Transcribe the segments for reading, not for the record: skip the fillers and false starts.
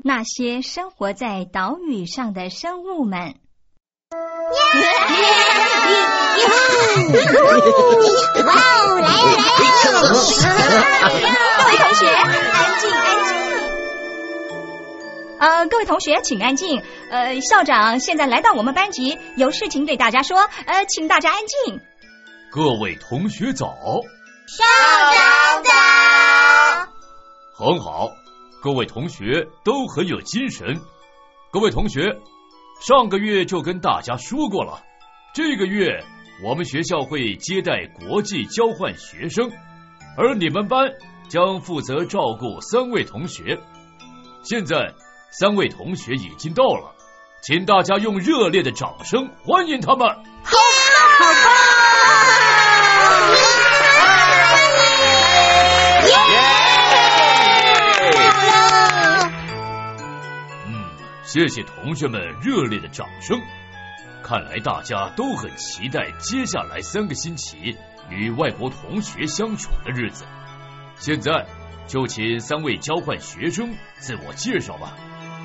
那些生活在岛屿上的生物们。 哇哦，来了！ 各位同学，安静安静。各位同学，请安静。校长现在来到我们班级，有事情对大家说。请大家安静。 各位同学早。 校长早。 很好，各位同学都很有精神。各位同学，上个月就跟大家说过了，这个月我们学校会接待国际交换学生，而你们班将负责照顾3位同学。现在3位同学已经到了，请大家用热烈的掌声欢迎他们。 好棒！ 谢谢同学们热烈的掌声。看来大家都很期待接下来3个星期与外国同学相处的日子。现在就请3位交换学生自我介绍吧。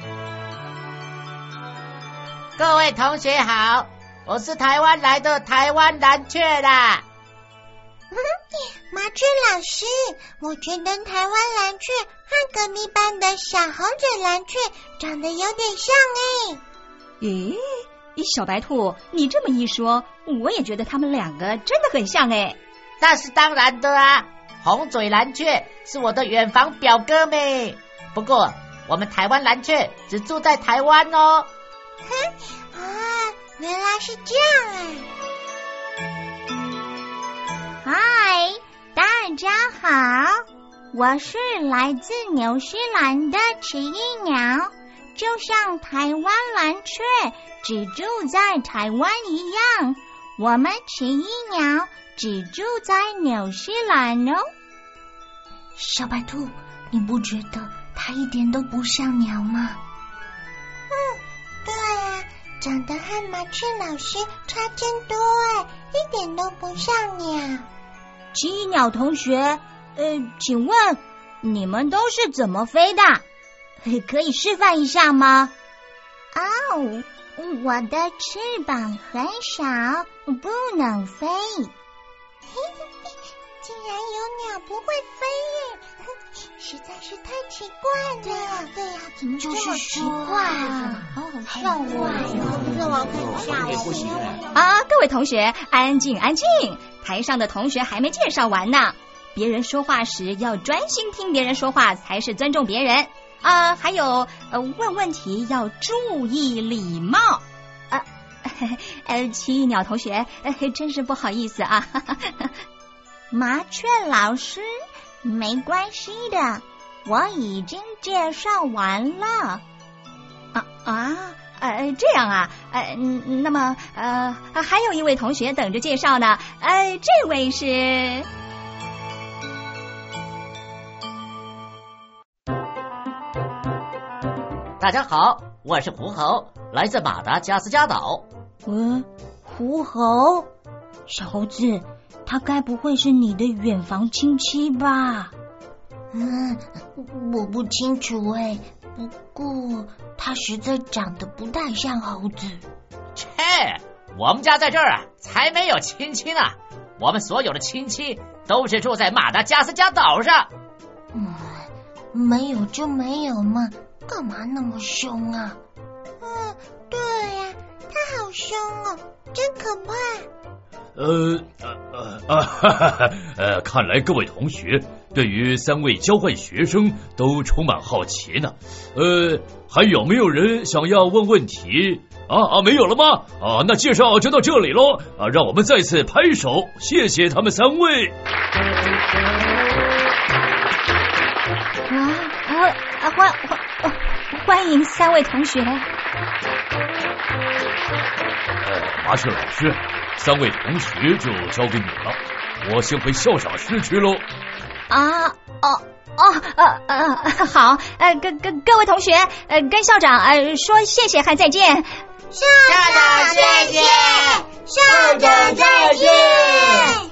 各位同学好，我是台湾来的台湾蓝雀啦。 麻雀老师，我觉得台湾蓝雀和隔壁班的小猴子蓝雀长得有点像咦，小白兔，你这么一说，我也觉得他们2个真的很像那是当然的啊，红嘴蓝雀是我的远房表哥妹。不过我们台湾蓝雀只住在台湾哦。 原来是这样嗨，大家好，我是来自纽西兰的奇异鸟，就像台湾蓝雀只住在台湾一样，我们奇异鸟只住在纽西兰哦。 小白兔，你不觉得它一点都不像鸟吗？ 对啊，长得和麻雀老师差真多一点都不像鸟。 奇异鸟同学，请问你们都是怎么飞的？可以示范一下吗？ 我的翅膀很小，不能飞。竟然有鸟不会飞耶，实在是太奇怪了。对呀，怎么就是奇怪啊， 好像我让我看下。各位同学，安静安静，台上的同学还没介绍完呢。别人说话时要专心听别人说话，才是尊重别人。还有问问题要注意礼貌。奇异鸟同学，真是不好意思啊。 麻雀老师，没关系的，我已经介绍完了。 这样啊，那么还有一位同学等着介绍呢。这位是。 大家好，我是狐猴，来自马达加斯加岛。 狐猴，小猴子，他该不会是你的远房亲戚吧？ 我不清楚不过他实在长得不太像猴子。 切，我们家在这儿才没有亲戚呢，我们所有的亲戚都是住在马达加斯加岛上。 没有就没有嘛，干嘛那么凶啊？对呀，他好凶哦，真可怕。 看来各位同学对于3位交换学生都充满好奇呢。还有没有人想要问问题？没有了吗？那介绍就到这里咯。让我们再次拍手，谢谢他们3位。 欢迎3位同学。 麻雀老师，3位同学就交给你了，我先回校长室去喽。 好，各位同学，跟校长说谢谢和再见。 校长谢谢，校长再见。